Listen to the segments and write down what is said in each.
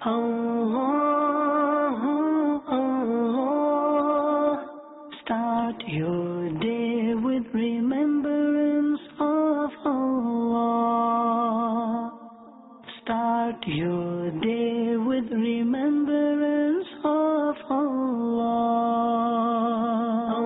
Start your day with remembrance of Allah. Start your day with remembrance of Allah.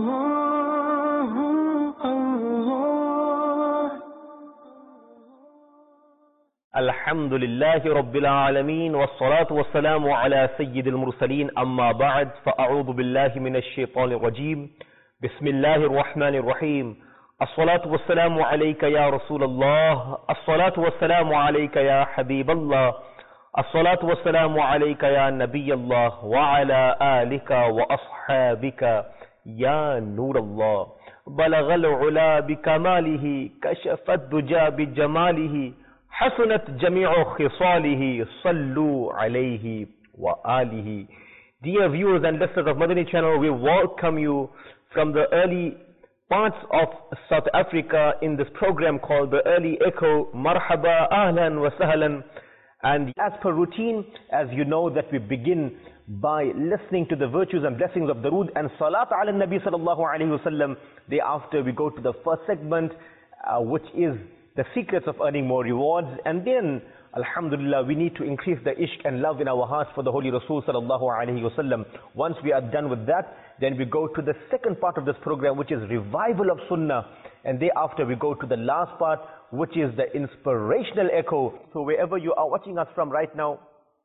Alhamdulillahi Rabbil Alameen Wassalatu wassalamu ala Sayyidil Mursaleen Amma ba'd Fa'a'udhu billahi minash shaitanir rajim Bismillahir Rahmanir Rahim As-salatu wassalamu alayka ya Rasulallah As-salatu wassalamu alayka ya Habiballah As-salatu wassalamu alayka ya Nabiyallah Wa ala alika wa ashabika ya Nurallah Balaghal ula bikamalihi Kashafat duja bijamalihi حسنت جميع خصاله صلوا عليه وآله. Dear viewers and listeners of Madani channel, we welcome you from the early parts of South Africa in this program called The Early Echo. Marhaba, ahlan wa sahlan. And as per routine, as you know, that we begin by listening to the virtues and blessings of Darood and Salat ala Nabi sallallahu alayhi wa sallam. Thereafter we go to the first segment, which is the secrets of earning more rewards. And then, alhamdulillah, we need to increase the ishq and love in our hearts for the Holy Rasul sallallahu alayhi wa sallam. Once we are done with that, then we go to the second part of this program, which is revival of sunnah. And thereafter we go to the last part, which is the inspirational echo. So wherever you are watching us from right now,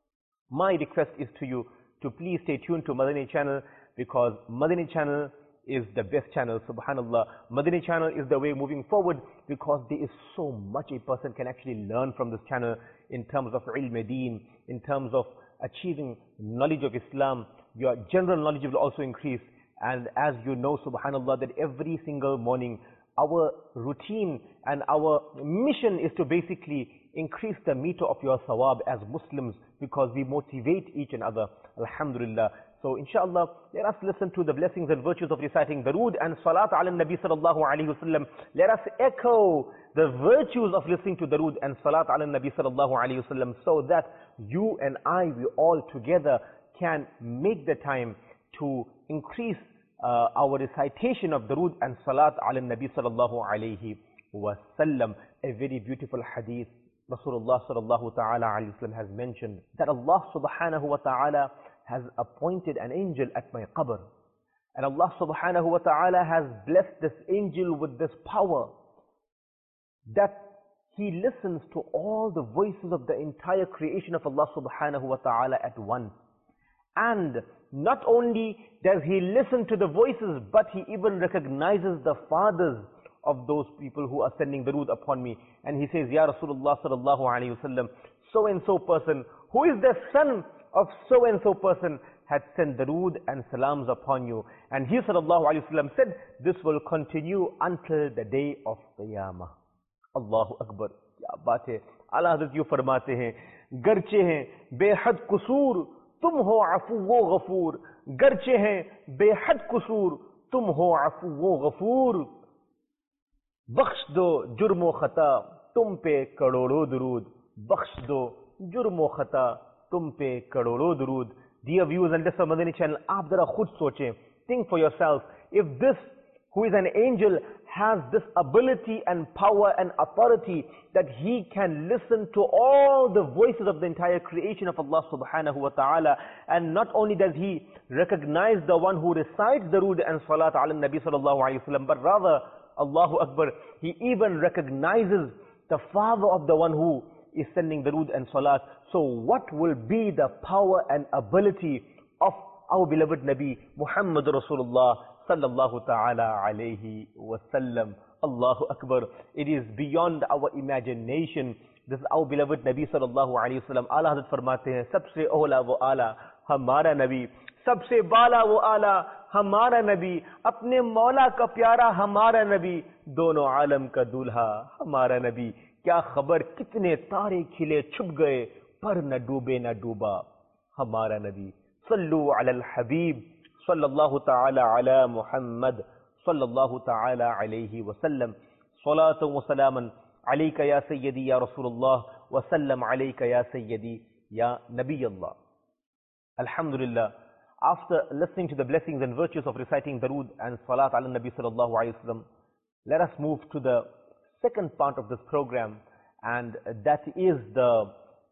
my request is to you to please stay tuned to Madani channel, because Madani channel is the best channel, subhanallah. Madani channel is the way moving forward, because there is so much a person can actually learn from this channel in terms of ilm deen, in terms of achieving knowledge of Islam. Your general knowledge will also increase. And as you know, subhanallah, that every single morning our routine and our mission is to basically increase the meter of your sawab as Muslims, because we motivate each and other, alhamdulillah. So inshallah, let us listen to the blessings and virtues of reciting Darood and Salat ala Nabi sallallahu alayhi wa sallam. Let us echo the virtues of listening to Darood and Salat ala Nabi sallallahu alayhi wa sallam, so that you and I, we all together can make the time to increase our recitation of Darood and Salat ala Nabi sallallahu alayhi wa sallam. A very beautiful hadith, Rasulullah sallallahu ta'ala alayhi wa sallam has mentioned that Allah subhanahu wa ta'ala has appointed an angel at my qabr. And Allah subhanahu wa ta'ala has blessed this angel with this power, that he listens to all the voices of the entire creation of Allah subhanahu wa ta'ala at once. And not only does he listen to the voices, but he even recognizes the fathers of those people who are sending Darood upon me. And he says, Ya Rasulullah sallallahu alayhi wa sallam, so and so person, who is the son of so and so person, had sent Darood and salams upon you. And he sallallahu alayhi wa sallam said, this will continue until the day of Qiyamah. Allahu Akbar. Ya baat hai. Allah Hazrat yu farmate hain, garche hain behad kusur, tum ho afu wo ghafoor. Garche hain behad kusur, tum ho afu wo ghafoor. Bakhsh do jurm o khata, tum pe karodo darood. Bakhsh do jurm o khata, tum pe karodo darood. Dear viewers and listeners of Madani channel, aap zara khud soche, think for yourself, if this, who is an angel, has this ability and power and authority that he can listen to all the voices of the entire creation of Allah subhanahu wa ta'ala, and not only does he recognize the one who recites Darood and Salat ala Nabi sallallahu alayhi wa sallam, but rather, Allahu Akbar, he even recognizes the father of the one who is sending Darood and Salat. So what will be the power and ability of our beloved Nabi Muhammad Rasulullah sallallahu ta'ala alayhi wa sallam? Allahu Akbar. It is beyond our imagination. This is our beloved Nabi sallallahu alayhi wa sallam. Allah Hazrat farmate hain, sabse ola wo ala hamara Nabi, sabse bala wo ala हमारा नबी, अपने मौला का प्यारा हमारा नबी, दोनों आलम का दूल्हा हमारा नबी. क्या खबर कितने तारे खिले छुप गए, पर न डूबे न डूबा हमारा नबी. सल्लु अलल हबीब सल्लल्लाहु ताला अला मुहम्मद सल्लल्लाहु ताला अलैहि वसल्लम. सलातु व सलामन अलैका या सय्यदी या रसूलुल्लाह व सल्लम अलैका या Sayyadi Ya Nabi Allah. Alhamdulillah. After listening to the blessings and virtues of reciting Darood and Salat ala Nabi sallallahu alayhi wasallam, let us move to the second part of this program, and that is the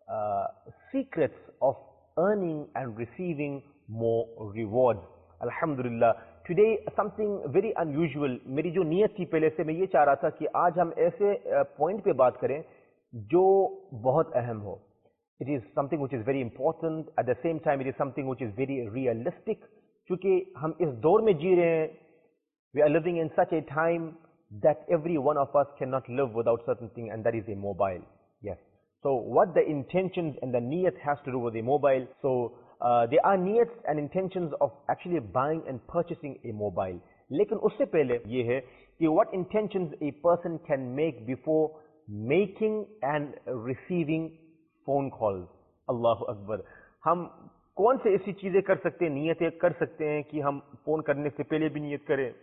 secrets of earning and receiving more rewards. Alhamdulillah. Today something very unusual. मेरी जो नियत थी पहले से, मैं ये चाह रहा था कि आज हम ऐसे पॉइंट पे बात करें जो बहुत अहम हो. It is something which is very important. At the same time, it is something which is very realistic. क्योंकि हम इस दौर में जी रहे हैं, we are living in such a time that every one of us cannot live without certain thing, and that is a mobile. Yes. So what the intentions and the niyat has to do with a mobile. So there are niyats and intentions of actually buying and purchasing a mobile. लेकिन उससे पहले ये है कि what intentions a person can make before making and receiving phone calls. Allahu Akbar. हम कौन से ऐसी चीजें कर सकते हैं, नियतें कर सकते हैं कि हम फोन करने से पहले भी नियत करें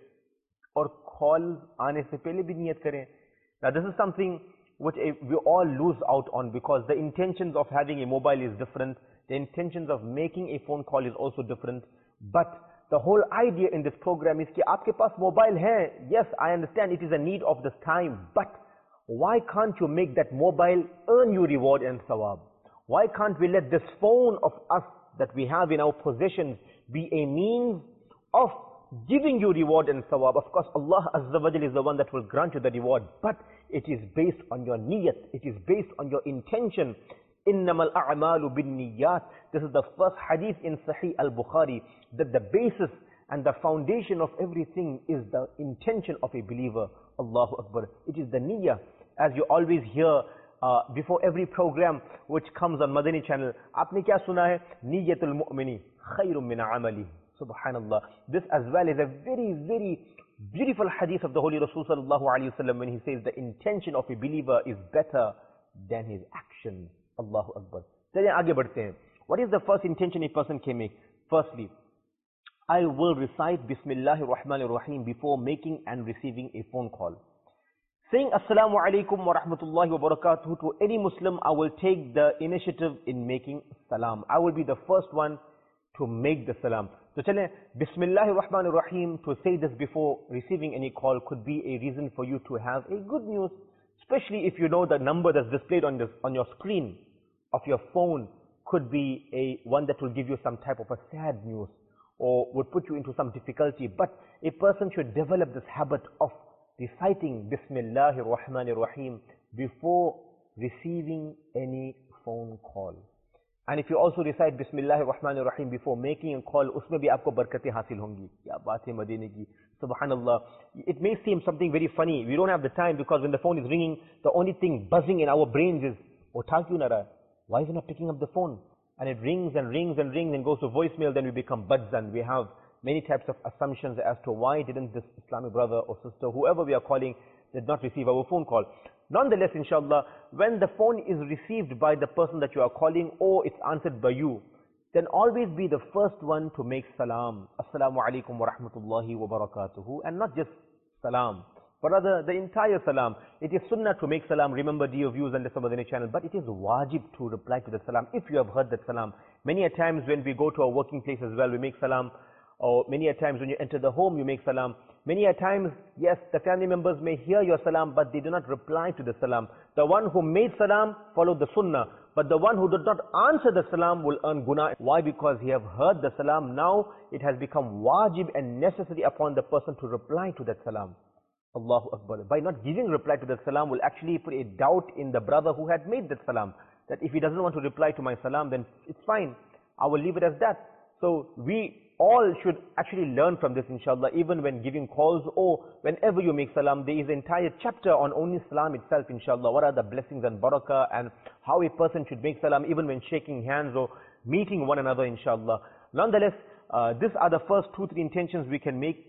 और कॉल आने से पहले भी नियत करें. Now this is something which we all lose out on, because the intentions of having a mobile is different. The intentions of making a phone call is also different. But the whole idea in this program is कि आपके पास mobile है. Yes, I understand it is a need of this time, but why can't you make that mobile earn you reward and sawab? Why can't we let this phone of us that we have in our possessions be a means of giving you reward and sawab? Of course, Allah Azza wa Jal is the one that will grant you the reward, but it is based on your niyat. It is based on your intention. إِنَّمَا الْأَعْمَالُ بِالنِّيَّاتِ. This is the first hadith in Sahih al-Bukhari, that the basis and the foundation of everything is the intention of a believer. Allahu Akbar. It is the niyyah. As you always hear before every program which comes on Madani channel, आपने क्या सुना है? Niyyatul mu'mini khayrun min amali. Subhanallah. This as well is a very, very beautiful hadith of the Holy Rasul sallallahu alayhi wa sallam, when he says the intention of a believer is better than his action. Allahu Akbar. चलिए आगे बढ़ते हैं. What is the first intention a person can make? Firstly, I will recite Bismillahir Rahmanir Rahim before making and receiving a phone call. Saying Assalamu alaikum wa rahmatullahi wa barakatuh to any Muslim, I will take the initiative in making salam. I will be the first one to make the salam. So chale, Bismillahir Rahmanir Rahim, to say this before receiving any call could be a reason for you to have a good news, especially if you know the number that's displayed on your screen of your phone could be one that will give you some type of a sad news or would put you into some difficulty. But a person should develop this habit of reciting Bismillahir Rahmanir Rahim before receiving any phone call. And if you also recite Bismillahir Rahmanir Rahim before making a call, उसमें भी आपको बरकतें हासिल होंगी. क्या बात है मदीने की. Subhanallah. It may seem something very funny. We don't have the time, because when the phone is ringing, the only thing buzzing in our brains is, उठा क्यों ना रहा है? Why is he not picking up the phone? And it rings and rings and rings and goes to voicemail. Then we become buzzan. We have many types of assumptions as to why didn't this Islamic brother or sister, whoever we are calling, did not receive our phone call. Nonetheless, inshallah, when the phone is received by the person that you are calling, or it's answered by you, then always be the first one to make salam. Assalamu alaikum wa rahmatullahi wa barakatuhu. And not just salam, but rather the entire salam. It is sunnah to make salam. Remember, dear viewers on the Madani channel, but it is wajib to reply to the salam if you have heard that salam. Many a times when we go to our working place as well, we make salam. Or many a times when you enter the home, you make salam. Many a times, yes, the family members may hear your salam, but they do not reply to the salam. The one who made salam followed the sunnah, but the one who did not answer the salam will earn guna. Why? Because he have heard the salam. Now it has become wajib and necessary upon the person to reply to that salam. Allahu Akbar. By not giving reply to that salam will actually put a doubt in the brother who had made that salam, that if he doesn't want to reply to my salam, then it's fine. I will leave it as that. So we all should actually learn from this, inshallah, even when giving calls or whenever you make salam. There is an entire chapter on only salam itself, inshallah. What are the blessings and barakah, and how a person should make salam even when shaking hands or meeting one another, inshallah. Nonetheless, these are the first 2-3 intentions we can make.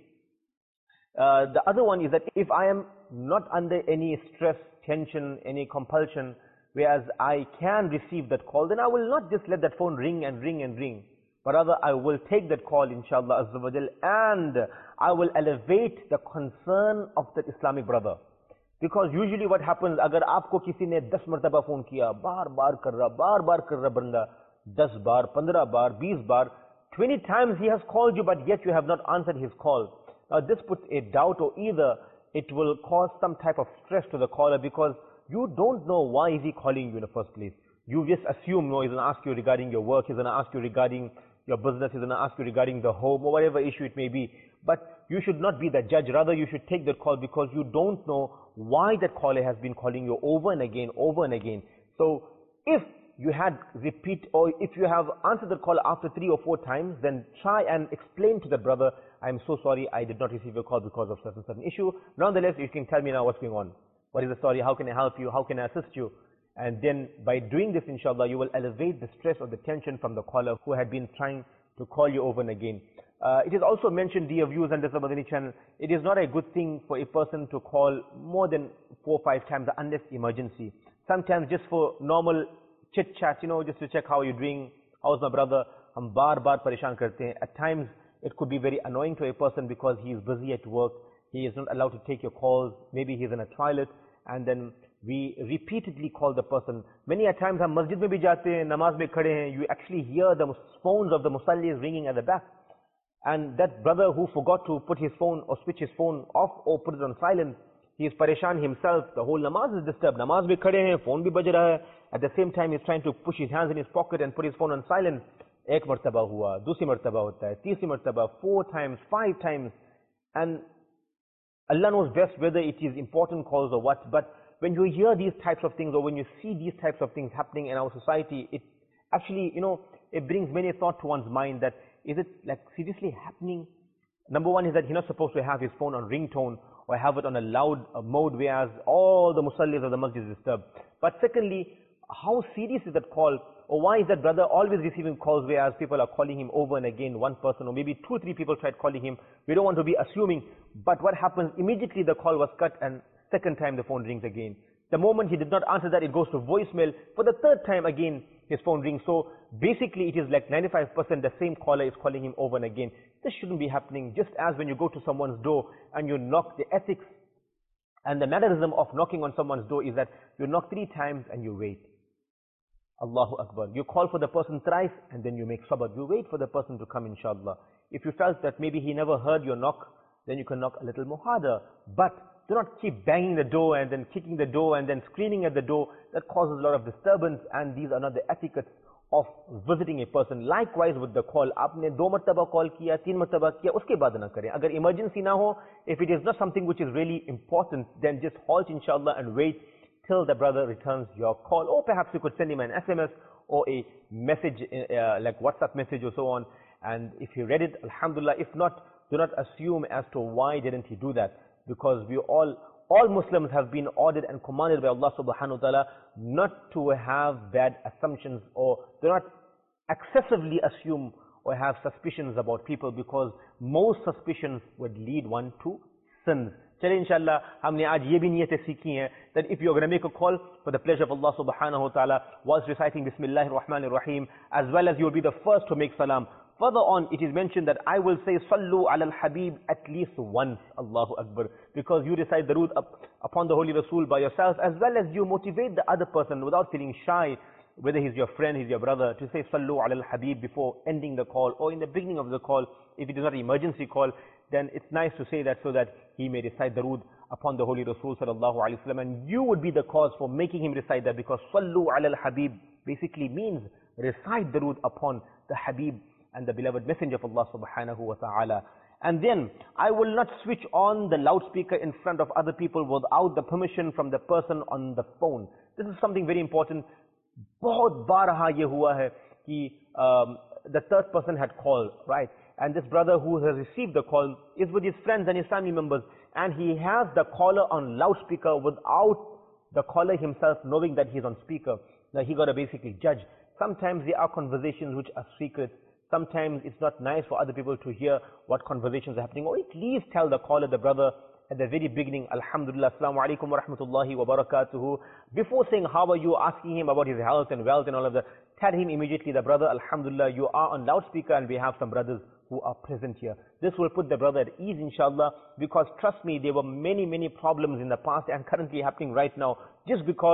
The other one is that if I am not under any stress, tension, any compulsion, whereas I can receive that call, then I will not just let that phone ring and ring and ring. But rather, I will take that call, inshallah Azza wa Jal, and I will elevate the concern of that Islamic brother. Because usually what happens, agar aapko kisi ne 10 martaba phone kiya, baar baar kar raha banda, 10 bar, 15 bar, 20 bar, 20 times he has called you, but yet you have not answered his call. Now this puts a doubt, or either it will cause some type of stress to the caller, because you don't know why is he calling you in the first place. You just assume, no, he's going to ask you regarding your work, he's going to ask you regarding your business, he's going to ask you regarding the home, or whatever issue it may be. But you should not be the judge. Rather, you should take that call, because you don't know why that caller has been calling you over and again, over and again. So if you had repeat, or if you have answered the call after 3 or 4 times, then try and explain to the brother, I'm so sorry, I did not receive your call because of certain issue. Nonetheless, you can tell me now what's going on. What is the story? How can I help you? How can I assist you? And then by doing this, inshallah, you will elevate the stress or the tension from the caller who had been trying to call you over and again. It is also mentioned, dear viewers on this Madani channel, it is not a good thing for a person to call more than 4 or 5 times unless emergency. Sometimes just for normal chit chat, just to check how you're doing, how's my brother, hum bar pareshan karte hain. At times it could be very annoying to a person because he is busy at work, he is not allowed to take your calls, maybe he's in a toilet, and then we repeatedly call the person. Many a times hum masjid mein bhi jate hain, namaz mein khade hain, you actually hear the phones of the musallis ringing at the back. And that brother who forgot to put his phone or switch his phone off or put it on silent, he is pareshan himself, the whole namaz is disturbed. Namaz bhi khade hain, phone bhi baj raha hai. At the same time, he's trying to push his hands in his pocket and put his phone on silent. Ek martaba hua, dusri martaba hota hai, teesri martaba, 4 times, 5 times. And Allah knows best whether it is important calls or what, but when you hear these types of things, or when you see these types of things happening in our society, it actually, it brings many thought to one's mind that, is it like seriously happening? Number one is that he's not supposed to have his phone on ringtone or have it on a loud mode, whereas all the musallis of the masjid is disturbed. But secondly, how serious is that call? Or why is that brother always receiving calls, whereas people are calling him over and again, one person, or maybe 2 or 3 people tried calling him. We don't want to be assuming, but what happens, immediately the call was cut, and second time the phone rings again. The moment he did not answer that, it goes to voicemail. For the 3rd time again, his phone rings. So basically it is like 95% the same caller is calling him over and again. This shouldn't be happening. Just as when you go to someone's door and you knock, the ethics and the mannerism of knocking on someone's door is that you knock 3 times and you wait. Allahu Akbar. You call for the person thrice and then you make sabr. You wait for the person to come, inshallah. If you felt that maybe he never heard your knock, then you can knock a little more harder. But do not keep banging the door and then kicking the door and then screaming at the door. That causes a lot of disturbance, and these are not the etiquettes of visiting a person. Likewise with the call. Aapne 2 martaba call kiya, 3 martaba kiya, uske baad na kare. Agar emergency na ho, if it is not something which is really important, then just halt, inshallah, and wait till the brother returns your call. Or perhaps you could send him an SMS or a message, like WhatsApp message or so on. And if he read it, alhamdulillah. If not, do not assume as to why didn't he do that. Because we all Muslims have been ordered and commanded by Allah subhanahu wa ta'ala not to have bad assumptions, or do not excessively assume or have suspicions about people, because most suspicions would lead one to sins. Chale inshallah, humne aaj ye bhi niyatein seekhi hain that if you're going to make a call for the pleasure of Allah subhanahu wa ta'ala whilst reciting Bismillahir Rahmanir Rahim, as well as you will be the first to make salam. Further on, it is mentioned that I will say Sallu ala al-Habib at least once, Allahu Akbar, because you recite the Durood upon the Holy Rasul by yourself, as well as you motivate the other person without feeling shy, whether he's your friend, he's your brother, to say Sallu ala al-Habib before ending the call or in the beginning of the call. If it is not an emergency call, then it's nice to say that so that he may recite the Durood upon the Holy Rasul sallallahu alaihi wasallam, and you would be the cause for making him recite that, because Sallu ala al-Habib basically means recite the Durood upon the Habib and the beloved messenger of Allah subhanahu wa ta'ala. And then I will not switch on the loudspeaker in front of other people without the permission from the person on the phone. This is something very important. Bahut baar ye hua hai ki the 3rd person had called, right? And this brother who has received the call is with his friends and his family members, and he has the caller on loudspeaker without the caller himself knowing that he's on speaker. Now he got to basically judge. Sometimes there are conversations which are secret. Sometimes it's not nice for other people to hear what conversations are happening, or at least tell the caller, the brother, at the very beginning, Alhamdulillah, Assalamu alaikum wa rahmatullahi wa barakatuhu. Before saying how are you, asking him about his health and wealth and all of that, tell him immediately, the brother, Alhamdulillah, you are on loudspeaker and we have some brothers who are present here. This will put the brother at ease, inshallah, because trust me, there were many problems in the past and currently happening right now, just because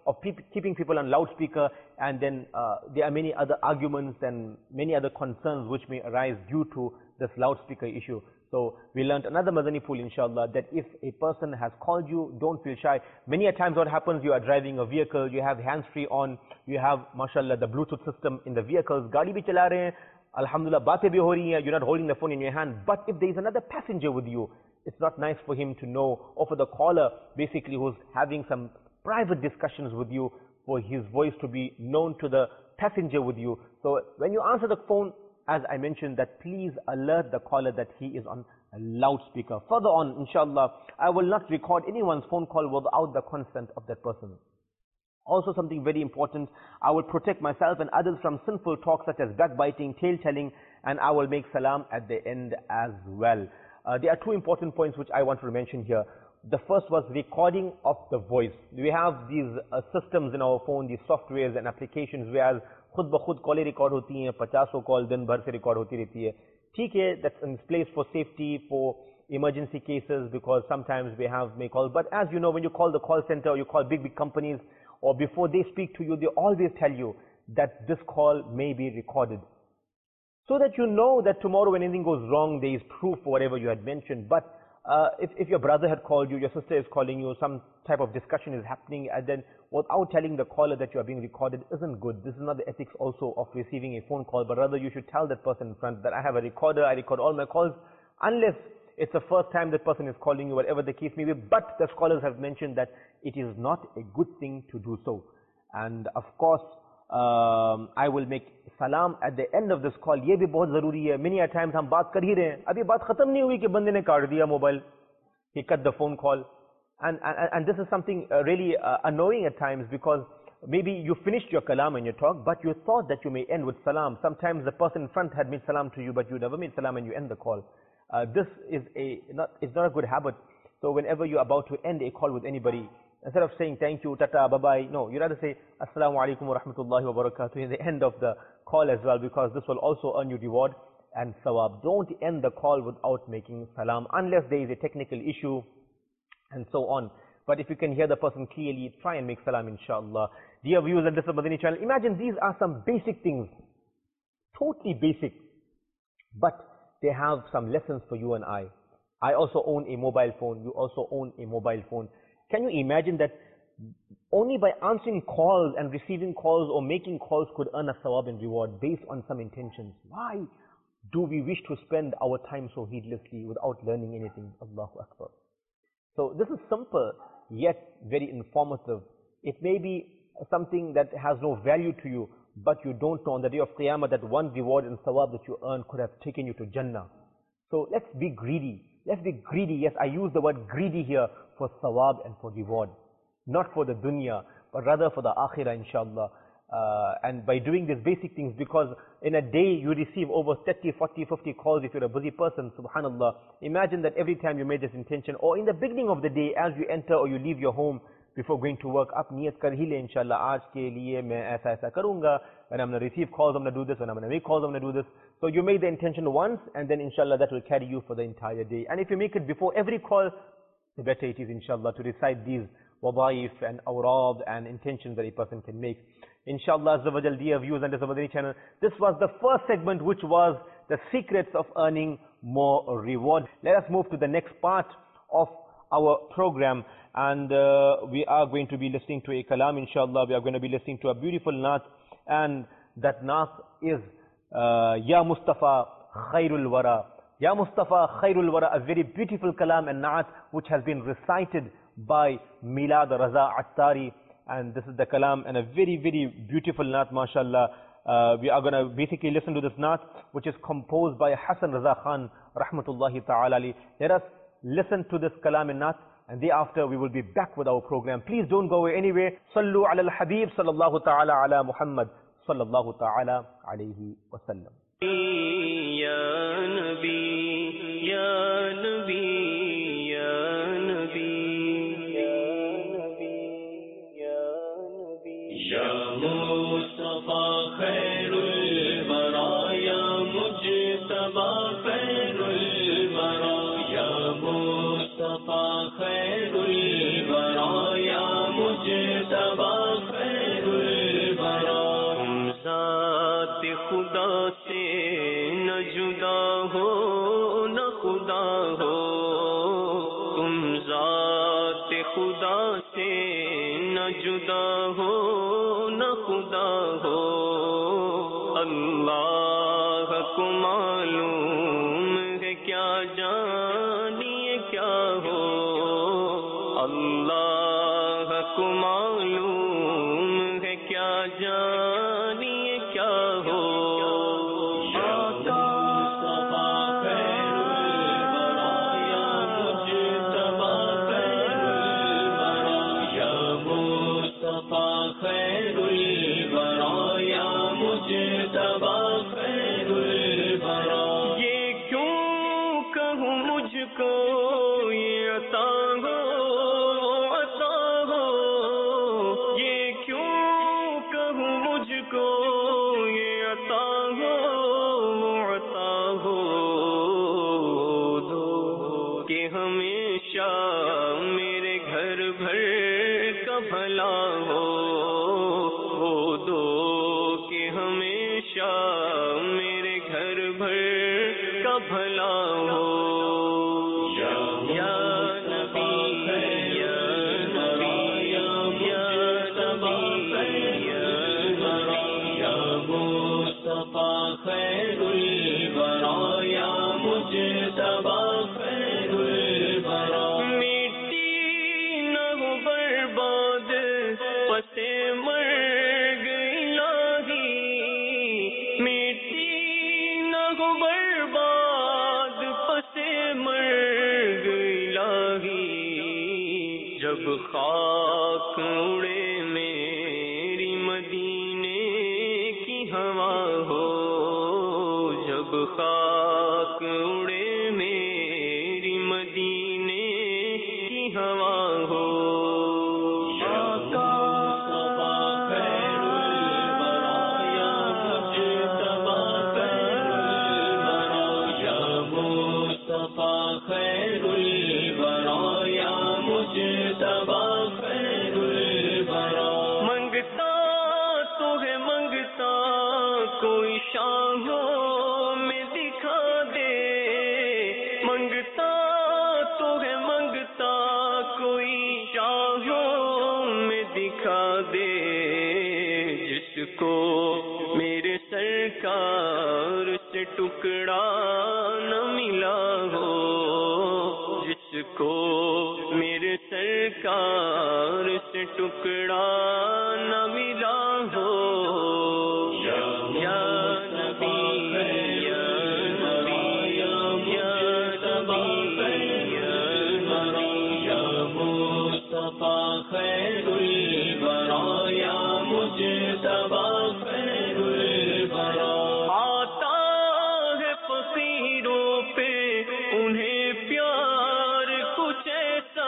of keeping people on loudspeaker, and then there are many other arguments and many other concerns which may arise due to this loudspeaker issue. So we learned another Madani pool, inshallah, that if a person has called you, don't feel shy. Many a times what happens, you are driving a vehicle, you have hands-free on, you have, mashallah, the Bluetooth system in the vehicles, gaadi bhi chala rahe hain, alhamdulillah, baatein bhi ho rahi hain, you're not holding the phone in your hand. But if there is another passenger with you, it's not nice for him to know, or for the caller, basically, who's having some private discussions with you, for his voice to be known to the passenger with you. So when you answer the phone, as I mentioned, that please alert the caller that he is on a loudspeaker. Further on, inshallah, I will not record anyone's phone call without the consent of that person. Also something very important, I will protect myself and others from sinful talk such as backbiting, tale-telling, and I will make salam at the end as well. There are two important points which I want to mention here. The first was recording of the voice. We have these systems in our phone, these softwares and applications, whereas khud ba khud calls record hoti hain, 50 call din bhar se record hoti rehti hai. Theek hai, that's in place for safety, for emergency cases, because sometimes we have may calls. But as you know, when you call the call center or you call big companies, or before they speak to you, they always tell you that this call may be recorded. So that you know that tomorrow when anything goes wrong, there is proof for whatever you had mentioned. But if your brother had called you, your sister is calling you, some type of discussion is happening, and then without telling the caller that you are being recorded isn't good. This is not the ethics also of receiving a phone call, but rather you should tell that person in front that I have a recorder, I record all my calls, unless it's the first time that person is calling you, whatever the case may be. But the scholars have mentioned that it is not a good thing to do so. And of course, I will make salam at the end of this call. Ye bhi bahut zaruri hai. Many a times hum baat kar hi rahe hain. Abhi baat khatam nahi hui ki bande ne kaat diya mobile. He cut the phone call. And this is something really annoying at times, because maybe you finished your kalam and your talk, but you thought that you may end with salam. Sometimes the person in front had made salam to you, but you never made salam and you end the call. This is it's not a good habit. So whenever you're about to end a call with anybody, instead of saying thank you, tata, bye-bye, no, you rather say assalamu alaikum wa rahmatullahi wa barakatuh in the end of the call as well, because this will also earn you reward and sawab. Don't end the call without making salam, unless there is a technical issue and so on. But if you can hear the person clearly, try and make salam, inshallah. Dear viewers of this Madani channel, imagine these are some basic things, totally basic, but they have some lessons for you and I. I also own a mobile phone, you also own a mobile phone. Can you imagine that only by answering calls and receiving calls or making calls could earn a sawab and reward based on some intentions? Why do we wish to spend our time so heedlessly without learning anything? Allahu Akbar. So this is simple yet very informative. It may be something that has no value to you, but you don't know on the day of Qiyamah that one reward and sawab that you earn could have taken you to Jannah. So let's be greedy. Let's be greedy. Yes, I use the word greedy here for sawab and for reward. Not for the dunya, but rather for the akhirah, inshallah. And by doing these basic things, because in a day you receive over 30, 40, 50 calls if you're a busy person, subhanallah. Imagine that every time you made this intention, or in the beginning of the day as you enter or you leave your home before going to work, aap niyat kar hi le, inshallah, aaj ke liye main aisa karunga, when I'm going to receive calls I'm going to do this, when I'm going to make calls I'm going to do this. So you made the intention once, and then inshallah that will carry you for the entire day. And if you make it before every call, the better it is, inshallah, to recite these wadaif and awrad and intentions that a person can make. Inshallah, Azza wa Jal, dear viewers on this Madani channel, this was the first segment, which was the secrets of earning more reward. Let us move to the next part of our program, and we are going to be listening to a kalam, inshallah. We are going to be listening to a beautiful naat, and that naat is Ya Mustafa Khairul Wara. Ya Mustafa Khairul Wara, a very beautiful kalam and naat which has been recited by Milad Raza Attari, and this is the kalam and a very, very beautiful naat, mashallah. We are going to basically listen to this naat, which is composed by Hassan Raza Khan, rahmatullahi ta'ala ali. Let us listen to this kalam and naat, and thereafter we will be back with our program. Please don't go away anywhere. Sallu ala al-Habib, sallallahu ta'ala ala Muhammad, sallallahu ta'ala alayhi wa sallam. Ya Nabi, Ya Nabi, Ya Nabi, Ya Nabi, Ya Nabi, Ya Mustafa Khairul Wara, Ya Mujtaba Khairul Wara, Ya Mustafa Khairul Wara, Ya Mujtaba خدا سے نہ جدا ہو نہ خدا ہو، تم ذات خدا سے نہ جدا ہو نہ خدا ہو، اللہ کو معلوم ہے کیا جانیے کیا ہو، اللہ کو معلوم ہے کیا جانیے کیا ہو۔ جب خاک اڑے میری مدینے کی ہوا ہو، جب خاک اڑے میری مدینے کی ہوا ہو، کوئی شاہوں میں دکھا دے، منگتا تو ہے منگتا کوئی شاہوں میں دکھا دے، جس کو میرے سرکار سے ٹکڑا نہ ملا ہو، جس کو میرے سرکار سے ٹکڑا نہ ملا ہو، آتا ہے فقیروں پہ انہیں پیار کچھ ایسا،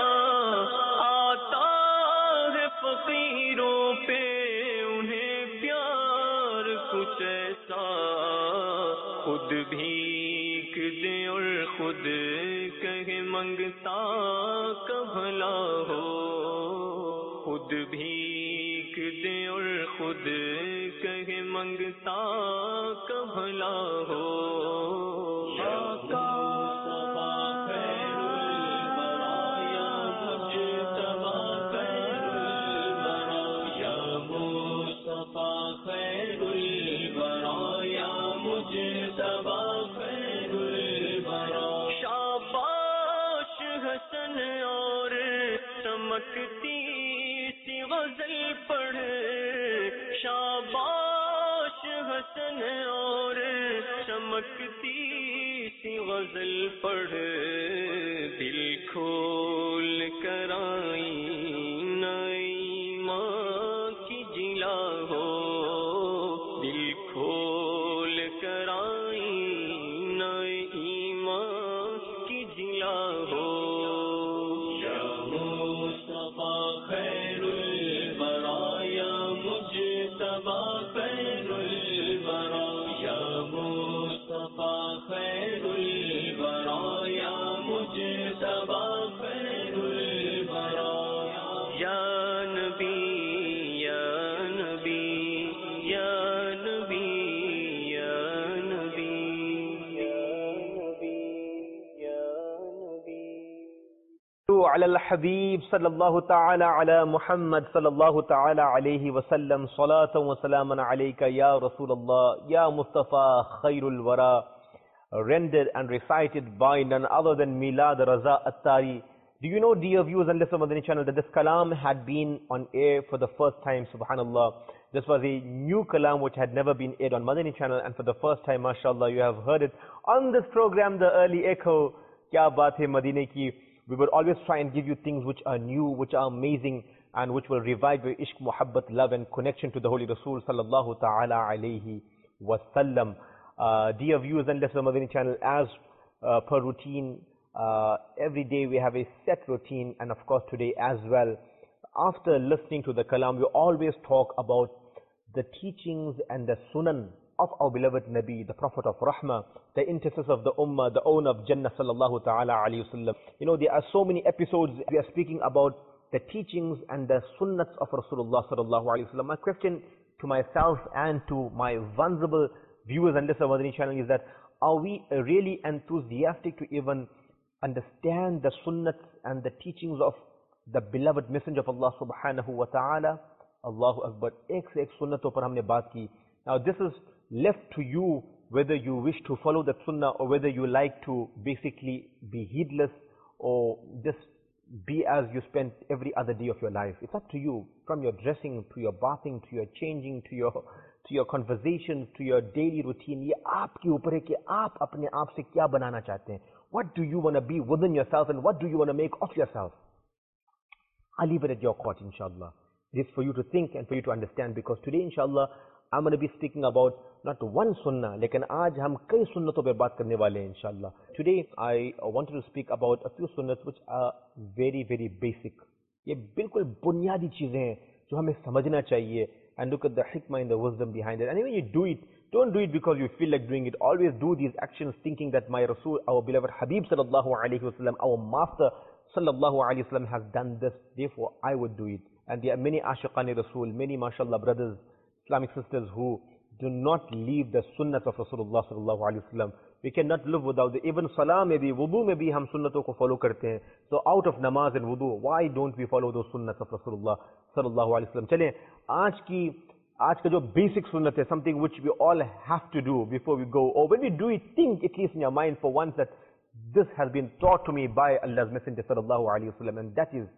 آتا ہے فقیروں پہ انہیں پیار کچھ ایسا، خود بھیک دے اور خود کہے منگتا کا بھلا ہو، خود بھیک دے اور خود کہے منگتا کا بھلا ہو، شاباش حسن اور چمکتی سی غزل پڑھ، شاباش حسن اور چمکتی سی غزل پڑھ، دل کھول کر آئین ایمان کی جلا ہو، دل کھول کر آئین ایمان کی جلا ہو، على الحبيب صلى الله تعالى على محمد صلى الله تعالى عليه وسلم صلاة وسلاما عليك يا رسول الله يا مصطفى خير الورى, rendered and recited by none other than Milad Raza Attari. Do you know, dear viewers and listeners of the Madani channel, that this kalam had been on air for the first time, subhanallah. This was a new kalam which had never been aired on Madani channel, and for the first time, mashallah, you have heard it on this program, The Early Echo. Kya baat hai Madine ki. We will always try and give you things which are new, which are amazing, and which will revive your ishq, muhabbat, love and connection to the Holy Rasul sallallahu ta'ala alayhi wa sallam. Dear viewers and listeners of Madani channel, as per routine, every day we have a set routine, and of course today as well. After listening to the kalam, we always talk about the teachings and the sunan of our beloved Nabi, the Prophet of Rahmah, the intercessor of the Ummah, the owner of Jannah sallallahu ta'ala alayhi wasallam. You know, there are so many episodes we are speaking about the teachings and the sunnats of Rasulullah sallallahu alayhi wasallam. My question to myself and to my vulnerable viewers and listeners of Madani channel is that, are we really enthusiastic to even understand the sunnats and the teachings of the beloved Messenger of Allah subhanahu wa ta'ala? Allahu Akbar. Ek se ek sunnaton par humne baat ki. Now this is left to you, whether you wish to follow the sunnah or whether you like to basically be heedless or just be as you spend every other day of your life. It's up to you, from your dressing to your bathing to your changing to your conversations to your daily routine. Ye aapke upar hai ki aap apne aap se kya banana chahte hain. What do you want to be within yourself and what do you want to make of yourself? I'll leave it at your court, inshallah. It is for you to think and for you to understand, because today, inshallah, I'm going to be speaking about not one sunnah, lekin aaj hum kai sunnaton pe baat karne wale hain, inshallah. Today, I wanted to speak about a few sunnahs which are very, very basic. Ye bilkul bunyadi cheezein hain jo hame samajhna chahiye, and look at the hikmah and the wisdom behind it. And when you do it, don't do it because you feel like doing it. Always do these actions thinking that my Rasul, our beloved Habib sallallahu alayhi wasallam, our master sallallahu alayhi wasallam has done this, therefore I would do it. And there are many ashiqani Rasul, many mashallah brothers, Islamic sisters who do not leave the sunnat of Rasulullah sallallahu alayhi wasallam. We cannot live without it. Even salah mein bhi, wudu mein bhi hum sunnaton ko follow karte hain. So out of namaz and wudu, why don't we follow those sunnats of Rasulullah sallallahu alayhi wasallam? Chale, aaj ka jo basic sunnat hai, something which we all have to do before we go, or when we do it, think at least in your mind for once that this has been taught to me by Allah's Messenger sallallahu alayhi wasallam, and that is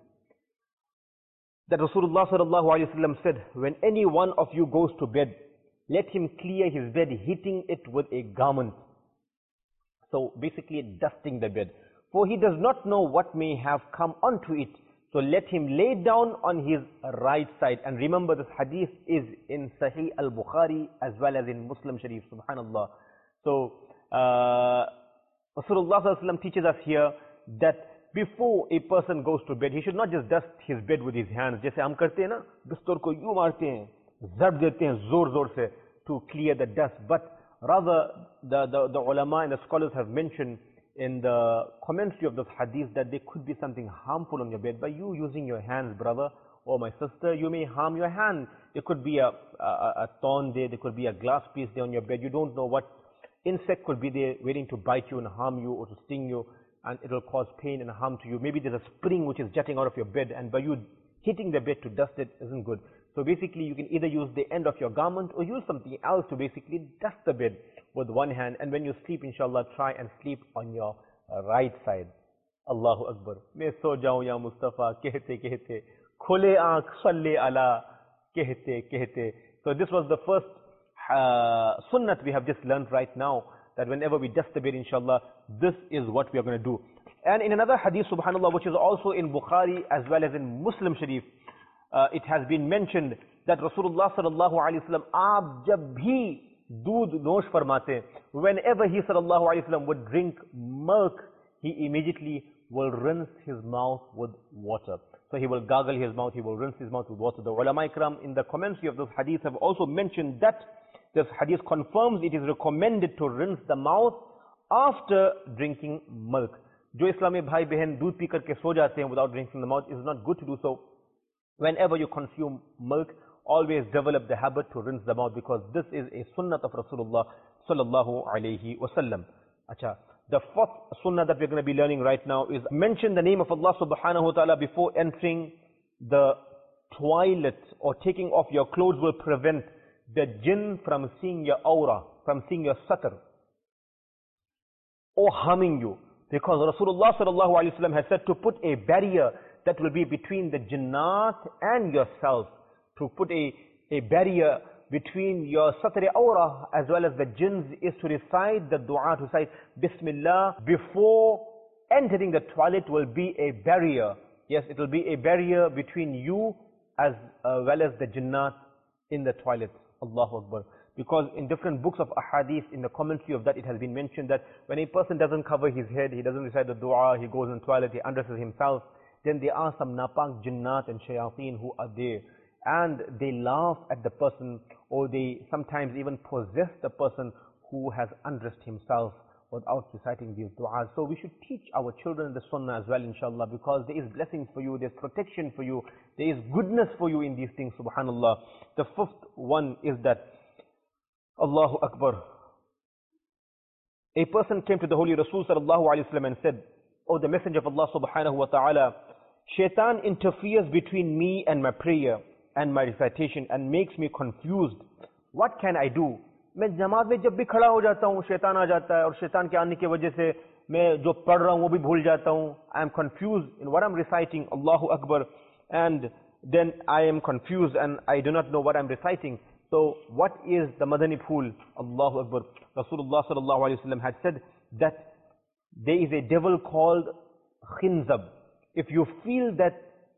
that Rasulullah sallallahu alayhi wasallam said, when any one of you goes to bed, let him clear his bed, hitting it with a garment. So basically dusting the bed. For he does not know what may have come onto it. So let him lay down on his right side. And remember, this hadith is in Sahih al-Bukhari as well as in Muslim Sharif, subhanallah. So Rasulullah sallallahu alayhi wasallam teaches us here that before a person goes to bed, he should not just dust his bed with his hands. Jaise hum karte hain na, bistar ko yu marte hain, zarb dete hain zor zor se to clear the dust. But rather, the ulama and the scholars have mentioned in the commentary of this hadith that there could be something harmful on your bed. By you using your hands, brother or my sister, you may harm your hand. There could be a thorn there, there could be a glass piece there on your bed. You don't know what insect could be there waiting to bite you and harm you or to sting you, and it will cause pain and harm to you. Maybe there's a spring which is jutting out of your bed, and by you hitting the bed to dust it isn't good. So basically you can either use the end of your garment or use something else to basically dust the bed with one hand. And when you sleep, inshallah, try and sleep on your right side. Allahu Akbar. Main so jaun ya Mustafa, kehte kehte, khule aankh salli ala, kehte kehte. So this was the first sunnat we have just learned right now, that whenever we dust the bed, inshallah, this is what we are going to do. And in another hadith, subhanallah, which is also in Bukhari as well as in Muslim Sharif, it has been mentioned that Rasulullah sallallahu alayhi wasallam, aap jab bhi doodh nosh farmate, whenever he sallallahu alayhi wasallam would drink milk, he immediately will rinse his mouth with water. So he will gargle his mouth, he will rinse his mouth with water. The ulama ikram in the commentary of this hadith have also mentioned that this hadith confirms it is recommended to rinse the mouth after drinking milk. Jo Islami bhai behan doodh pee karke so jate hain without drinking the mouth, it is not good to do so. Whenever you consume milk, always develop the habit to rinse the mouth, because this is a sunnat of Rasulullah sallallahu alayhi wasallam. Acha, The fourth sunnah that we're going to be learning right now is mention the name of Allah subhanahu wa ta'ala before entering the toilet, or taking off your clothes will prevent the jinn from seeing your aura, from seeing your satar, or harming you. Because Rasulullah sallallahu alaihi wasallam has said to put a barrier that will be between the jinnat and yourself, to put a barrier between your satr aura as well as the jinns, is to recite the dua, to recite Bismillah before entering the toilet will be a barrier. Yes, it will be a barrier between you as well as the jinnat in the toilet. Allahu Akbar. Because in different books of ahadith, in the commentary of that, it has been mentioned that when a person doesn't cover his head, he doesn't recite the dua, he goes in the toilet, he undresses himself, then there are some napak jinnat and shayateen who are there, and they laugh at the person, or they sometimes even possess the person who has undressed himself without reciting these du'as. So we should teach our children the sunnah as well, inshallah, because there is blessings for you, there's protection for you, there is goodness for you in these things, subhanallah. The fifth one is that, Allahu Akbar, a person came to the Holy Rasul sallallahu alayhi wa sallam and said, "Oh, the Messenger of Allah subhanahu wa ta'ala, shaitan interferes between me and my prayer and my recitation and makes me confused. What can I do?" मैं जमात में जब भी खड़ा हो जाता हूँ, शैतान आ जाता है, और शैतान के आने की वजह से मैं जो पढ़ रहा हूँ वो भी भूल जाता हूँ. I am confused in what I'm reciting, Allahu Akbar, and then I am confused and I do not know what I'm reciting. So what is the Madani Pool? Allahu Akbar. Rasulullah sallallahu alayhi wa sallam had said that there is a devil called Khinzab. If you feel that,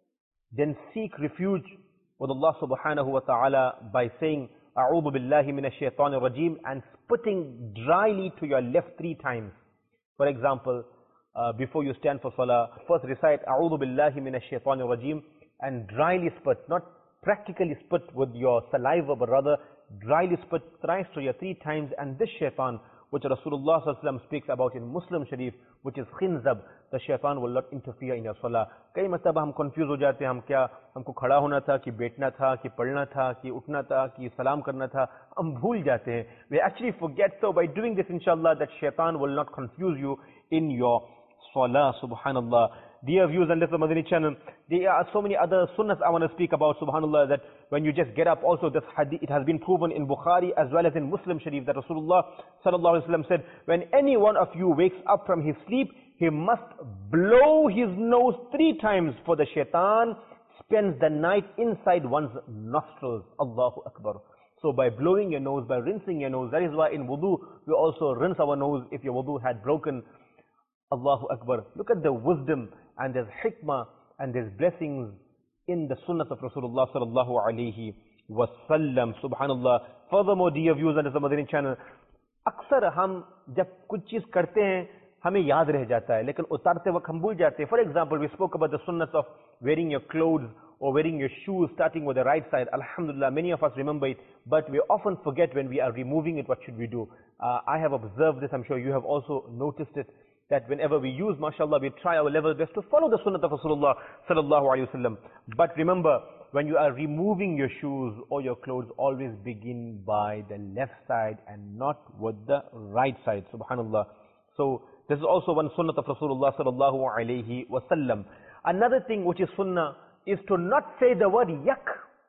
then seek refuge with Allah subhanahu wa ta'ala by saying, A'udhu billahi minash shaitanir rajim, and spitting dryly to your left 3 times. For example, before you stand for salah, first recite A'udhu billahi minash shaitanir rajim and dryly spit, not practically spit with your saliva, but rather dryly spit thrice to your 3 times. And this shaitan, which Rasulullah sallallahu alaihi wasallam speaks about in Muslim Sharif, which is Khinzab, the shaitan will not interfere in your salah. कई मरतबा हम confuse हो जाते हैं, हम क्या, हमको खड़ा होना था, कि बैठना था, कि पढ़ना था, कि उठना था, कि सलाम करना था, हम भूल जाते हैं. We actually forget. So by doing this, inshallah, that shaitan will not confuse you in your salah, subhanallah. Dear viewers on this Madani channel, there are so many other sunnahs I want to speak about, subhanallah, that when you just get up, also this hadith, it has been proven in Bukhari as well as in Muslim Sharif, that Rasulullah sallallahu alaihi wasallam said, when any one of you wakes up from his sleep, he must blow his nose 3 times, for the shaitan spends the night inside one's nostrils. Allahu Akbar. So by blowing your nose, by rinsing your nose, that is why in wudu, we also rinse our nose if your wudu had broken. Allahu Akbar. Look at the wisdom, and there's hikmah, and there's blessings in the sunnah of Rasulullah sallallahu alayhi wa sallam. Subhanallah. Furthermore, dear viewers on the Madani channel, अक्सर हम जब कुछ चीज करते हैं हमें याद रह जाता है, लेकिन उतारते वक्त हम भूल जाते हैं. For example, we spoke about the sunnahs of wearing your clothes or wearing your shoes starting with the right side. Alhamdulillah, many of us remember it, but we often forget when we are removing it, what should we do? I have observed this, I'm sure you have also noticed it, that whenever we use, mashallah, we try our level best to follow the sunnah of Rasulullah sallallahu alayhi wa sallam. But remember, when you are removing your shoes or your clothes, always begin by the left side and not with the right side. Subhanallah. So this is also one sunnah of Rasulullah sallallahu alayhi wa sallam. Another thing which is sunnah is to not say the word yak.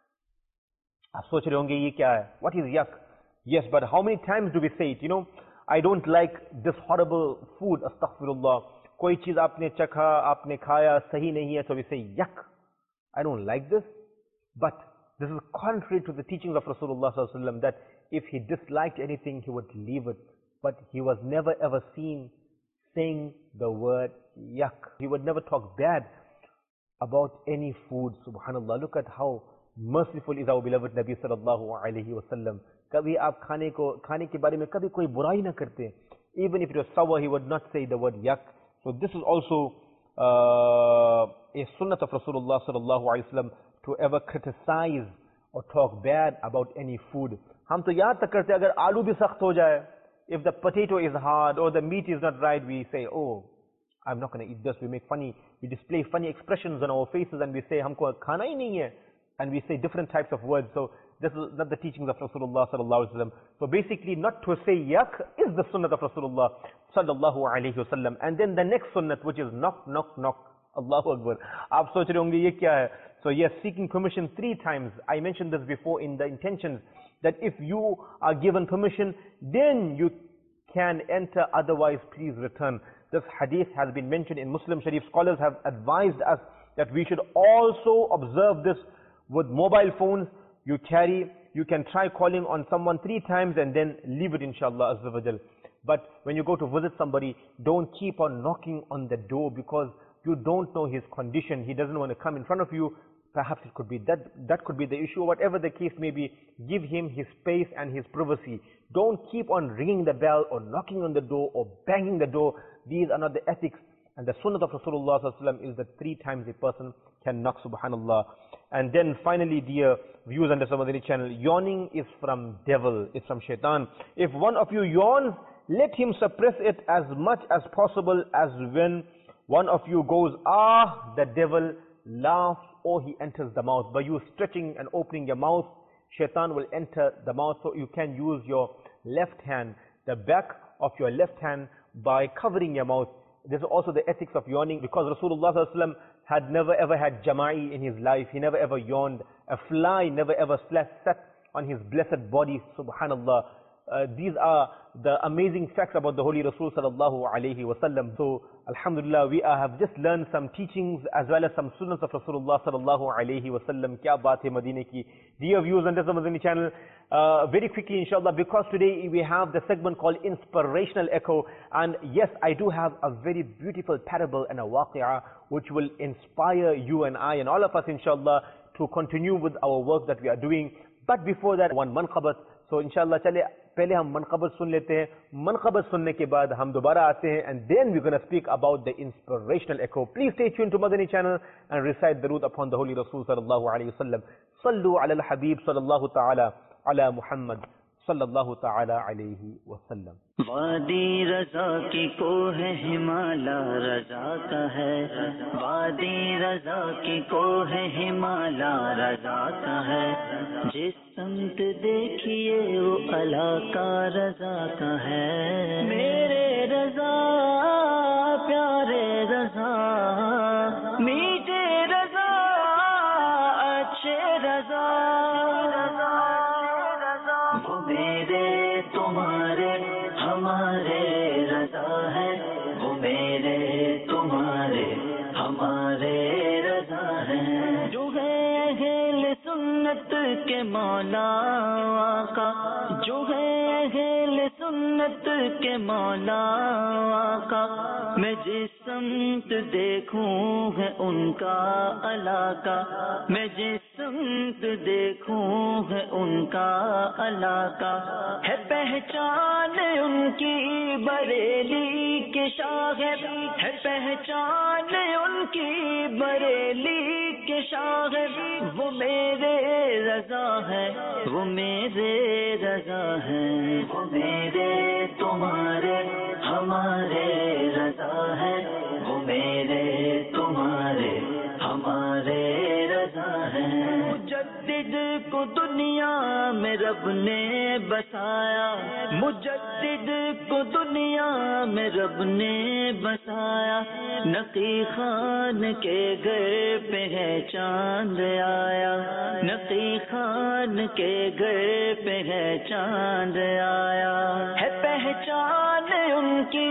आप सोच रहे होंगे ये क्या है? What is yak? Yes, but how many times do we say it? You know, I don't like this horrible food, astaghfirullah. कोई चीज आपने चखा, आपने खाया, सही नहीं है, so we say yak. I don't like this. But this is contrary to the teachings of Rasulullah sallallahu alaihi wasallam, that if he disliked anything, he would leave it. But he was never ever seen saying the word yak. He would never talk bad about any food. Subhanallah. Look at how merciful is our beloved Nabi sallallahu alaihi wasallam. कभी आप खाने के बारे में कभी कोई बुराई ना करते. Even if it was sour, he would not say the word yak. So this is also a sunnah of Rasulullah sallallahu alaihi wasallam, to ever criticize or talk bad about any food. हम तो याद तक करते अगर आलू भी सख्त हो जाए, if the potato is hard or the meat is not right, we say, oh, I'm not going to eat this. We make funny, we display funny expressions on our faces and we say, हमको खाना ही नहीं है. And we say different types of words. So this is not the teachings of Rasulullah sallallahu alaihi wasallam. So basically, not to say yak is the sunnah of Rasulullah sallallahu alaihi wasallam. And then the next sunnah, which is knock, knock, knock. Allahu Akbar. Aap soch rahe honge ye kya hai? So yes, seeking permission 3 times. I mentioned this before in the intentions, that if you are given permission, then you can enter, otherwise please return. This hadith has been mentioned in Muslim Sharif. Scholars have advised us that we should also observe this with mobile phones. You can try calling on someone 3 times and then leave it, inshallah azza wa jal. But when you go to visit somebody, don't keep on knocking on the door, because you don't know his condition. He doesn't want to come in front of you. Perhaps it could be that could be the issue. Whatever the case may be, give him his space and his privacy. Don't keep on ringing the bell or knocking on the door or banging the door. These are not the ethics. And the sunnah of Rasulullah sallallahu alaihi wasallam is that 3 times a person can knock, subhanallah. And then finally, dear viewers on the Samadini channel, yawning is from devil, it's from shaitan. If one of you yawns, let him suppress it as much as possible, as when one of you goes, the devil laughs, or he enters the mouth. By you stretching and opening your mouth, shaitan will enter the mouth. So you can use your left hand, the back of your left hand, by covering your mouth. This is also the ethics of yawning, because Rasulullah sallallahu alaihi wasallam had never ever had jama'i in his life. He never ever yawned. A fly never ever sat on his blessed body, subhanallah. These are the amazing facts about the Holy Rasul sallallahu alaihi wasallam. So, alhamdulillah, we have just learned some teachings as well as some sunnahs of Rasulullah sallallahu alaihi wasallam. Kya baat hai Madine ki. Dear viewers on this Madini channel, very quickly, inshallah, because today we have the segment called Inspirational Echo. And yes, I do have a very beautiful parable and a waqi'ah which will inspire you and I and all of us, inshallah, to continue with our work that we are doing. But before that, one manqabat. So inshallah, chale pehle hum manqabat sun lete hain. Manqabat sunne ke baad hum dobara aate hain, and then we're going to speak about the inspirational echo. Please stay tuned to Madani channel and recite Darood upon the Holy Rasul sallallahu alaihi wasallam. Sallu ala al-Habib sallallahu ta'ala ala Muhammad sallallahu ta'ala alaihi wasallam. وادی رضا کی کوہ ہمالا رضا کا ہے، وادی رضا کی کوہ ہمالا رضا کا ہے، جس سمت دیکھیے وہ اللہ کا رضا کا ہے، میرے رضا پیارے رضا میٹھے رضا اچھے رضا، وہ میرے تمہارے ہمارے رضا ہے، وہ میرے تمہارے ہمارے رضا ہے، جو ہے اہل سنت کے مولا آقا، جو ہے اہل سنت کے مولا آقا، میں جس سمت دیکھوں ہے ان کا علاقہ، میں جس سمت دیکھوں ہے ان کا علاقہ، ہے پہچان ان کی بریلی کے شاغب، ہے پہچان ان کی بریلی کے شاغب، وہ میرے رضا ہے، وہ میرے رضا ہے، وہ میرے تمہارے ہمارے رضا ہے، وہ میرے تمہارے ہمارے رضا ہے، مجدد کو دنیا میں رب نے بسایا، مجدد کو دنیا میں رب نے بسایا، نقی خان کے گھر پہ ہے چاند آیا، نقی خان کے گھر پہ ہے چاند آیا، ہے پہچان ان کی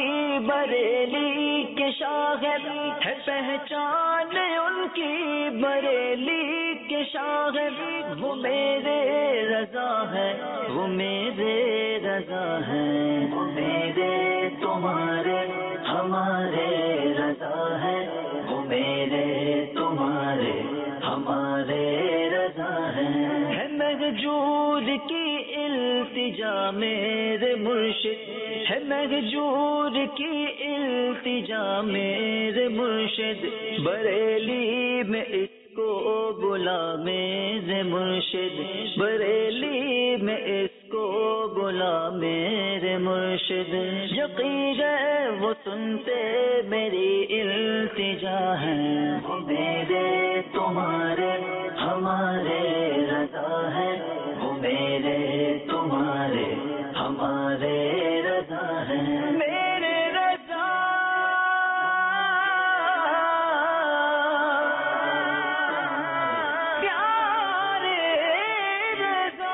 بریلی کے شاغب، ہے پہچان ان کی بریلی کے شاغب، وہ میرے رضا ہے، وہ میرے رضا ہے، وہ میرے تمہارے ہمارے رضا ہے، وہ میرے تمہارے ہمارے رضا ہے، مہجور کی التجا میرے مرشد، ہے مہجور کی التجا میرے مرشد، بریلی میں اس کو بلا میرے مرشد، بریلی میں اس کو بلا میرے مرشد، یقین ہے وہ سنتے میری التجا ہے، وہ میرے تمہارے ہمارے رضا ہے، وہ मेरे तुम्हारे हमारे रज़ा है, मेरे रज़ा प्यारे रज़ा,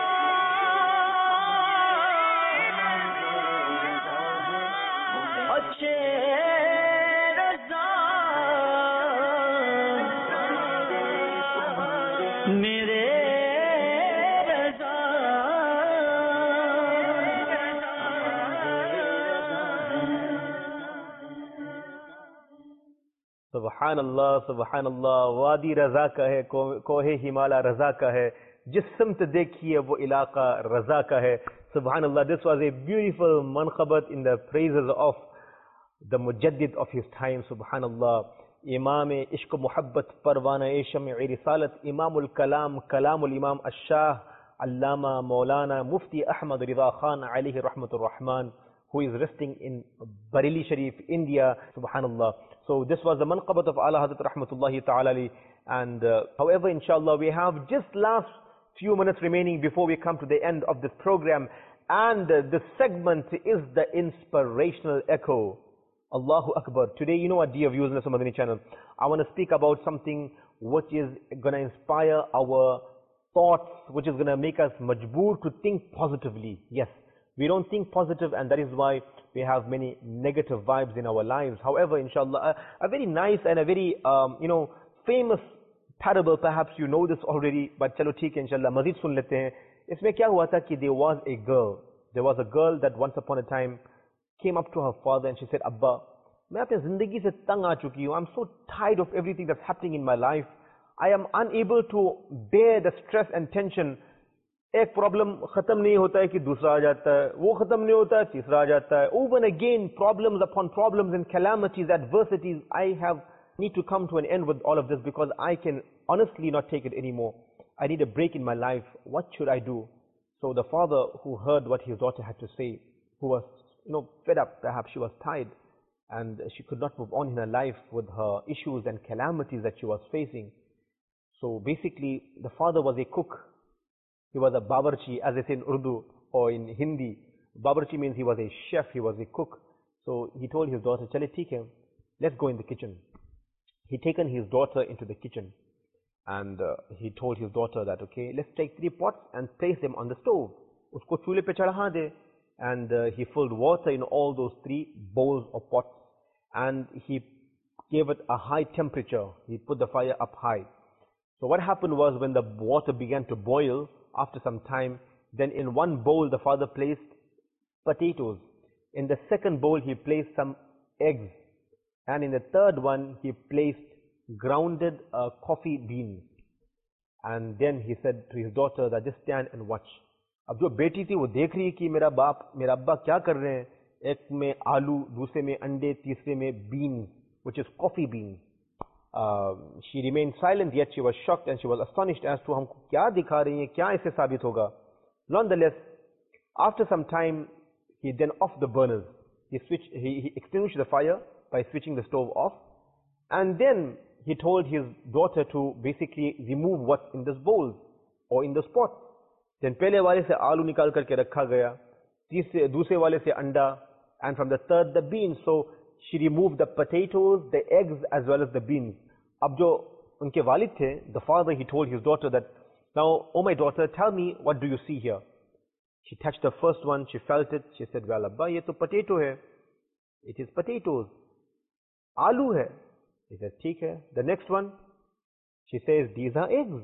अच्छे रज़ा मेरे सुबहान अल्लाह, वादी रजा का है, कोहे हिमाला रजा का है, जिस सिमत देखिए वो इलाका रजा का है. Subhan Allah, this was a beautiful manqabat in the praises of the mujaddid of his time. Subhanallah, Imam Ishq Muhabbat Parwana Sham-e Risalat, Imamul Kalam, Kalamul Imam Ash-Shah Allama Maulana Mufti Ahmad Rida Khan alayhi rahmatur rahman, who is resting in Bareilly Sharif, India. Subhanallah. So this was the manqabat of Ala Hazrat rahmatullahi ta'ala alayhi. And however, inshallah, we have just last few minutes remaining before we come to the end of this program. And this segment is the inspirational echo. Allahu Akbar. Today, you know what, dear viewers of Madani channel, I want to speak about something which is going to inspire our thoughts, which is going to make us majboor to think positively. Yes, we don't think positive, and that is why we have many negative vibes in our lives. However, inshallah, a very nice and a very, famous parable, perhaps you know this already, but chalo theek hai, inshallah, mazid sun lete hain. Isme kya hua tha ki there was a girl that once upon a time came up to her father and she said, Abba, main apni zindagi se tang aa chuki hu. I'm so tired of everything that's happening in my life. I am unable to bear the stress and tension. एक problem खत्म नहीं होता है कि दूसरा आ जाता है, वो खत्म नहीं होता है तीसरा आ जाता है. Over and again, problems upon problems and calamities, adversities. I need to come to an end with all of this because I can honestly not take it anymore. I need a break in my life. What should I do? So the father, who heard what his daughter had to say, who was fed up, perhaps she was tired, and she could not move on in her life with her issues and calamities that she was facing. So basically, the father was a cook. He was a bawarchi, as they say in Urdu or in Hindi. Bawarchi means he was a chef, he was a cook. So he told his daughter, Chale theek hai, let's go in the kitchen. He taken his daughter into the kitchen, and he told his daughter that, okay, let's take 3 pots and place them on the stove. Usko chulhe pe chadha de. And he filled water in all those 3 bowls or pots, and he gave it a high temperature. He put the fire up high. So what happened was, when the water began to boil, after some time, then in one bowl the father placed potatoes. In the second bowl he placed some eggs. And in the third one he placed grounded coffee beans. And then he said to his daughter that just stand and watch. अब जो बेटी थी वो देख रही है कि मेरा अब्बा क्या कर रहे हैं. एक में आलू, दूसरे में अंडे, तीसरे में beans, which is coffee beans. She remained silent, yet she was shocked and she was astonished as to हमको क्या दिखा रही हैं, क्या इससे साबित होगा. Nonetheless, after some time, he then off the burners. He extinguished the fire by switching the stove off, and then he told his daughter to basically remove what's in this bowl or in this pot. Then पहले वाले से आलू निकाल करके रखा गया, दूसरे वाले से अंडा, and from the third the beans. So she removed the potatoes, the eggs, as well as the beans. अब जो उनके वालिद थे, the father, he told his daughter that, now, oh my daughter, tell me, what do you see here? She touched the first one, she felt it, she said, well, Abba, ye to potato hai. It is potatoes. Aloo hai. He said, theek hai. The next one, she says, these are eggs.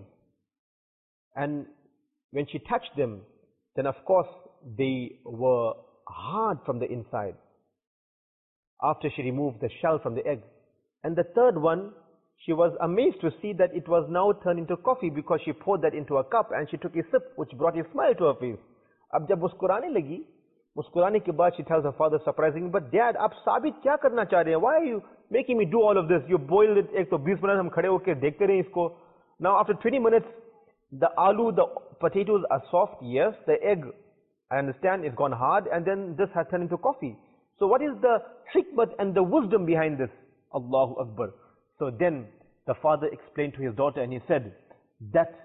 And when she touched them, then of course, they were hard from the inside, after she removed the shell from the egg. And the third one, she was amazed to see that it was now turned into coffee, because she poured that into a cup and she took a sip, which brought a smile to her face. Ab jab muskurane lagi, muskurane ke baad she tells her father, surprisingly, but Dad, aap sabit kya karna cha rahe hain? Why are you making me do all of this? You boiled it, ek to 20 minutes hum khade hoke dekhte rahe isko. Now after 20 minutes, the aloo, the potatoes are soft, yes, the egg, I understand, is gone hard, and then this has turned into coffee. So what is the hikmat and the wisdom behind this? Allahu Akbar. So then the father explained to his daughter, and he said that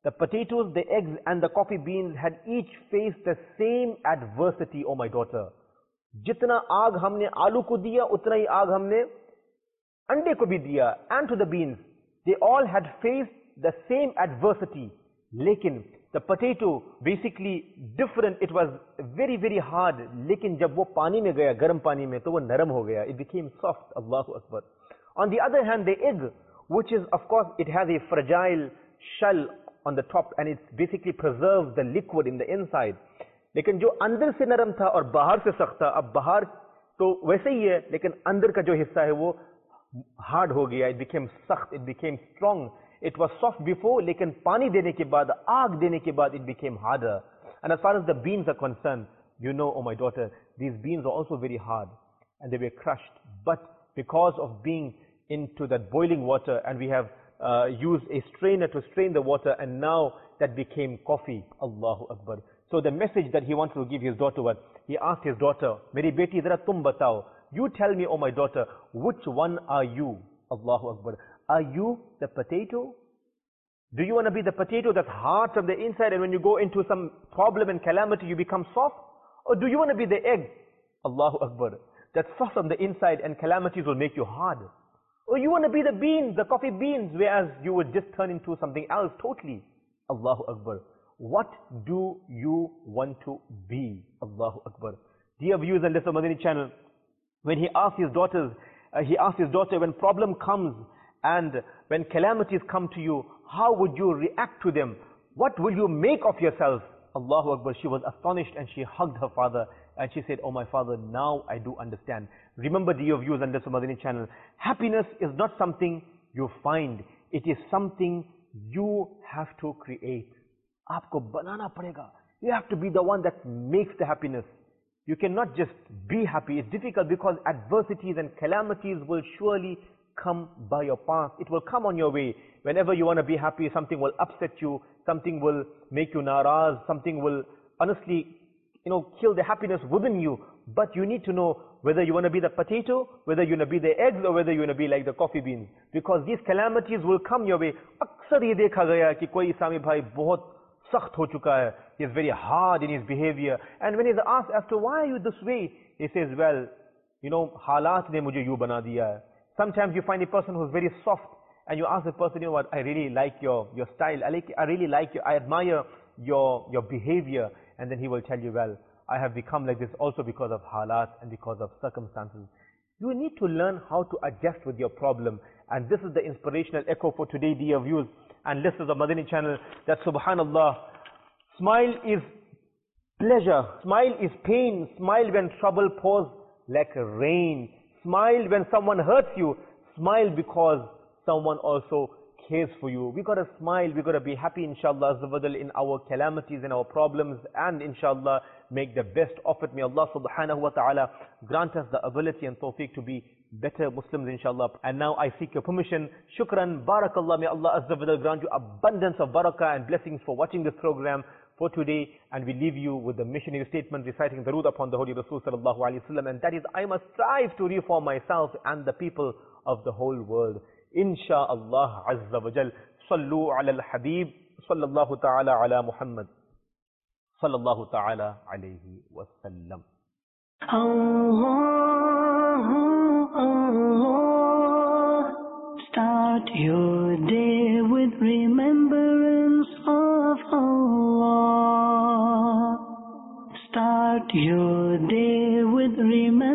The potatoes, the eggs and the coffee beans had each faced the same adversity, oh my daughter. जितना आग हमने आलू को दिया, उतना ही आग हमने अंडे को भी दिया. And to the beans, they all had faced the same adversity. लेकिन the potato basically different, it was very very hard. लेकिन जब वो पानी में गया, गर्म पानी में, तो वो नरम हो गया. It became soft. Allahu Akbar. On the other hand, the egg, which is of course it has a fragile shell on the top and it basically preserves the liquid in the inside. लेकिन जो अंदर से नरम था और बाहर से सख्त था, अब बाहर तो वैसे ही है, लेकिन अंदर का जो हिस्सा है वो hard हो गया. It became सख्त, it became strong. It was soft before, लेकिन पानी देने के बाद, आग देने के बाद, it became harder. And as far as the beans are concerned, you know, oh my daughter, these beans are also very hard and they were crushed. But because of being into that boiling water, and we have used a strainer to strain the water, and now that became coffee. Allahu Akbar. So the message that he wanted to give his daughter was, he asked his daughter, Meri beti zara tum batao, you tell me, oh my daughter, which one are you? Allahu Akbar. Are you the potato? Do you want to be the potato that's hard from the inside, and when you go into some problem and calamity you become soft? Or do you want to be the egg? Allahu Akbar. That's soft on the inside and calamities will make you hard. Or you want to be the beans, the coffee beans, whereas you would just turn into something else totally. Allahu Akbar. What do you want to be? Allahu Akbar. Dear viewers and listeners of Madani channel, when he asked his daughter, when problem comes and when calamities come to you, how would you react to them? What will you make of yourself? Allahu Akbar. She was astonished and she hugged her father and she said, oh my father, now I do understand. Remember, dear viewers and listeners of Madani channel, happiness is not something you find. It is something you have to create. Aapko banana padega. You have to be the one that makes the happiness. You cannot just be happy. It's difficult because adversities and calamities will surely come by your path. It will come on your way. Whenever you want to be happy, something will upset you, something will make you naraz, something will honestly, kill the happiness within you. But you need to know whether you want to be the potato, whether you want to be the eggs, or whether you want to be like the coffee beans. Because these calamities will come your way. अक्सर ये देखा गया कि कोई इस्लामी भाई बहुत सख्त हो चुका है. He is very hard in his behavior. And when he is asked as to why are you this way, he says, well, हालात ने मुझे यूं बना दिया है. Sometimes you find a person who is very soft, and you ask the person, what, I really like your style. I really like you. I admire your behavior. And then he will tell you, well, I have become like this also because of halat and because of circumstances. You need to learn how to adjust with your problem. And this is the inspirational echo for today, dear viewers and listeners of Madani channel, that subhanallah, smile is pleasure, smile is pain, smile when trouble pours like rain, smile when someone hurts you, smile because someone also cares for you. We got to smile, we got to be happy, inshallah, in our calamities and our problems, and inshallah make the best of it. May Allah subhanahu wa ta'ala grant us the ability and tawfiq to be better Muslims, inshallah. And now I seek your permission. Shukran, barakallah. May Allah grant you abundance of barakah and blessings for watching this program for today. And we leave you with the missionary statement reciting Darood upon the Holy Rasul sallallahu alayhi wa sallam. And that is, I must strive to reform myself and the people of the whole world. Insha'Allah Azza wa Jal. Sallu ala al-Habib. Sallallahu ta'ala ala Muhammad. Sallallahu ta'ala alayhi wa sallam. Start your day with remembrance of Allah. Start your day with remembrance.